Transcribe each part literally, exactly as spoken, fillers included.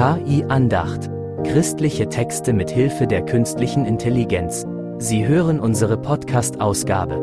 K I-Andacht. Christliche Texte mit Hilfe der künstlichen Intelligenz. Sie hören unsere Podcast-Ausgabe.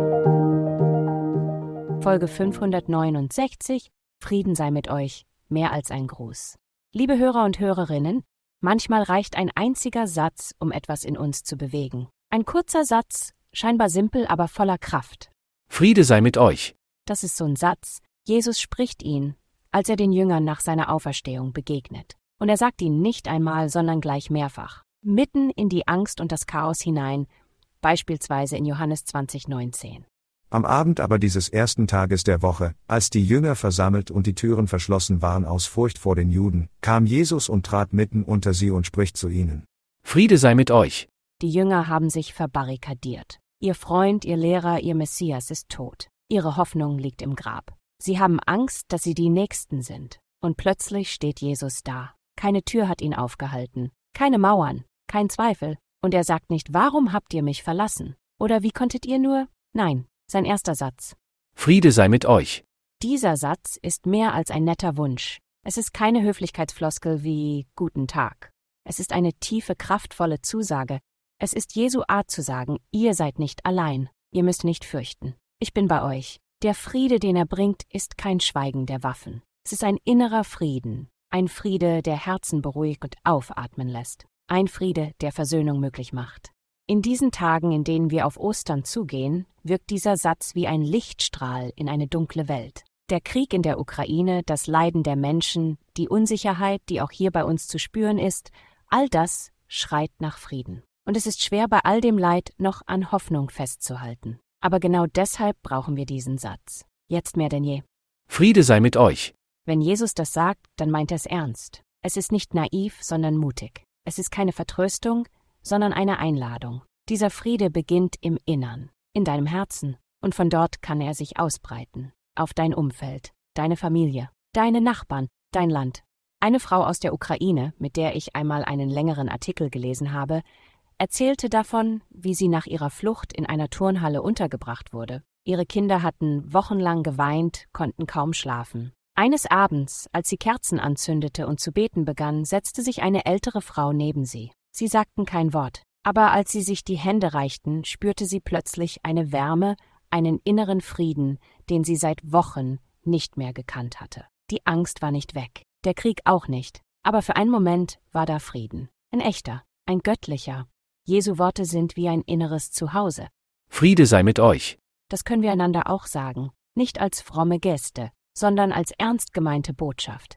Folge fünfhundertneunundsechzig. Frieden sei mit euch, mehr als ein Gruß. Liebe Hörer und Hörerinnen, manchmal reicht ein einziger Satz, um etwas in uns zu bewegen. Ein kurzer Satz, scheinbar simpel, aber voller Kraft. Friede sei mit euch. Das ist so ein Satz. Jesus spricht ihn, als er den Jüngern nach seiner Auferstehung begegnet. Und er sagt ihn nicht einmal, sondern gleich mehrfach. Mitten in die Angst und das Chaos hinein, beispielsweise in Johannes zwanzig neunzehn. Am Abend aber dieses ersten Tages der Woche, als die Jünger versammelt und die Türen verschlossen waren aus Furcht vor den Juden, kam Jesus und trat mitten unter sie und spricht zu ihnen. Friede sei mit euch. Die Jünger haben sich verbarrikadiert. Ihr Freund, ihr Lehrer, ihr Messias ist tot. Ihre Hoffnung liegt im Grab. Sie haben Angst, dass sie die Nächsten sind. Und plötzlich steht Jesus da. Keine Tür hat ihn aufgehalten. Keine Mauern. Kein Zweifel. Und er sagt nicht, warum habt ihr mich verlassen? Oder wie konntet ihr nur? Nein, sein erster Satz. Friede sei mit euch. Dieser Satz ist mehr als ein netter Wunsch. Es ist keine Höflichkeitsfloskel wie Guten Tag. Es ist eine tiefe, kraftvolle Zusage. Es ist Jesu Art zu sagen, ihr seid nicht allein. Ihr müsst nicht fürchten. Ich bin bei euch. Der Friede, den er bringt, ist kein Schweigen der Waffen. Es ist ein innerer Frieden. Ein Friede, der Herzen beruhigt und aufatmen lässt. Ein Friede, der Versöhnung möglich macht. In diesen Tagen, in denen wir auf Ostern zugehen, wirkt dieser Satz wie ein Lichtstrahl in eine dunkle Welt. Der Krieg in der Ukraine, das Leiden der Menschen, die Unsicherheit, die auch hier bei uns zu spüren ist, all das schreit nach Frieden. Und es ist schwer, bei all dem Leid noch an Hoffnung festzuhalten. Aber genau deshalb brauchen wir diesen Satz. Jetzt mehr denn je. Friede sei mit euch. Wenn Jesus das sagt, dann meint er es ernst. Es ist nicht naiv, sondern mutig. Es ist keine Vertröstung, sondern eine Einladung. Dieser Friede beginnt im Innern, in deinem Herzen. Und von dort kann er sich ausbreiten. Auf dein Umfeld, deine Familie, deine Nachbarn, dein Land. Eine Frau aus der Ukraine, mit der ich einmal einen längeren Artikel gelesen habe, erzählte davon, wie sie nach ihrer Flucht in einer Turnhalle untergebracht wurde. Ihre Kinder hatten wochenlang geweint, konnten kaum schlafen. Eines Abends, als sie Kerzen anzündete und zu beten begann, setzte sich eine ältere Frau neben sie. Sie sagten kein Wort, aber als sie sich die Hände reichten, spürte sie plötzlich eine Wärme, einen inneren Frieden, den sie seit Wochen nicht mehr gekannt hatte. Die Angst war nicht weg, der Krieg auch nicht, aber für einen Moment war da Frieden. Ein echter, ein göttlicher. Jesu Worte sind wie ein inneres Zuhause. Friede sei mit euch. Das können wir einander auch sagen, nicht als fromme Geste, sondern als ernst gemeinte Botschaft.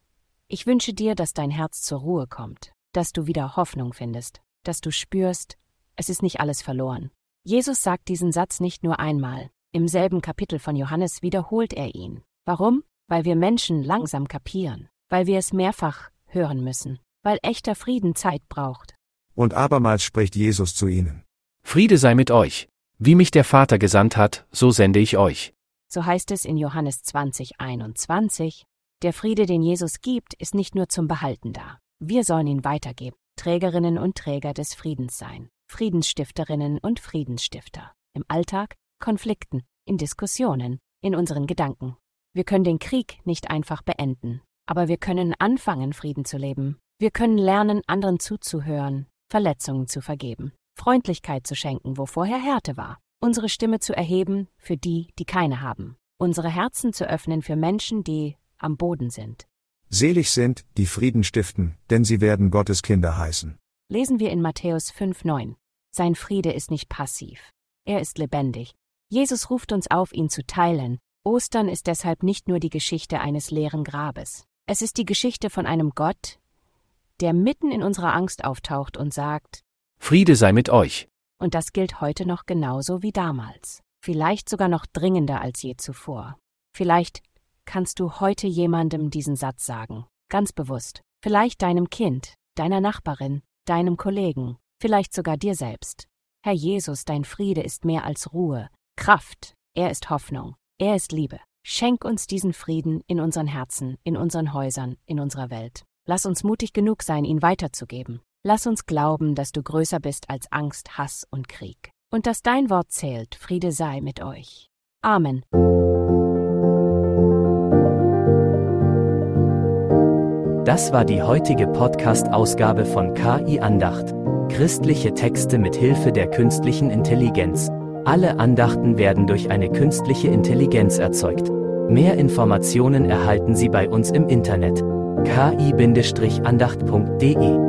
Ich wünsche dir, dass dein Herz zur Ruhe kommt, dass du wieder Hoffnung findest, dass du spürst, es ist nicht alles verloren. Jesus sagt diesen Satz nicht nur einmal. Im selben Kapitel von Johannes wiederholt er ihn. Warum? Weil wir Menschen langsam kapieren, weil wir es mehrfach hören müssen, weil echter Frieden Zeit braucht. Und abermals spricht Jesus zu ihnen. Friede sei mit euch. Wie mich der Vater gesandt hat, so sende ich euch. So heißt es in Johannes zwanzig einundzwanzig, der Friede, den Jesus gibt, ist nicht nur zum Behalten da. Wir sollen ihn weitergeben, Trägerinnen und Träger des Friedens sein, Friedensstifterinnen und Friedensstifter. Im Alltag, Konflikten, in Diskussionen, in unseren Gedanken. Wir können den Krieg nicht einfach beenden, aber wir können anfangen, Frieden zu leben. Wir können lernen, anderen zuzuhören, Verletzungen zu vergeben, Freundlichkeit zu schenken, wo vorher Härte war, unsere Stimme zu erheben für die, die keine haben, unsere Herzen zu öffnen für Menschen, die am Boden sind. Selig sind, die Frieden stiften, denn sie werden Gottes Kinder heißen. Lesen wir in Matthäus fünf neun. Sein Friede ist nicht passiv. Er ist lebendig. Jesus ruft uns auf, ihn zu teilen. Ostern ist deshalb nicht nur die Geschichte eines leeren Grabes. Es ist die Geschichte von einem Gott, der mitten in unserer Angst auftaucht und sagt, Friede sei mit euch. Und das gilt heute noch genauso wie damals. Vielleicht sogar noch dringender als je zuvor. Vielleicht kannst du heute jemandem diesen Satz sagen, ganz bewusst. Vielleicht deinem Kind, deiner Nachbarin, deinem Kollegen, vielleicht sogar dir selbst. Herr Jesus, dein Friede ist mehr als Ruhe, Kraft. Er ist Hoffnung. Er ist Liebe. Schenk uns diesen Frieden in unseren Herzen, in unseren Häusern, in unserer Welt. Lass uns mutig genug sein, ihn weiterzugeben. Lass uns glauben, dass du größer bist als Angst, Hass und Krieg. Und dass dein Wort zählt, Friede sei mit euch. Amen. Das war die heutige Podcast-Ausgabe von K I Andacht. Christliche Texte mit Hilfe der künstlichen Intelligenz. Alle Andachten werden durch eine künstliche Intelligenz erzeugt. Mehr Informationen erhalten Sie bei uns im Internet. k i Bindestrich andacht punkt de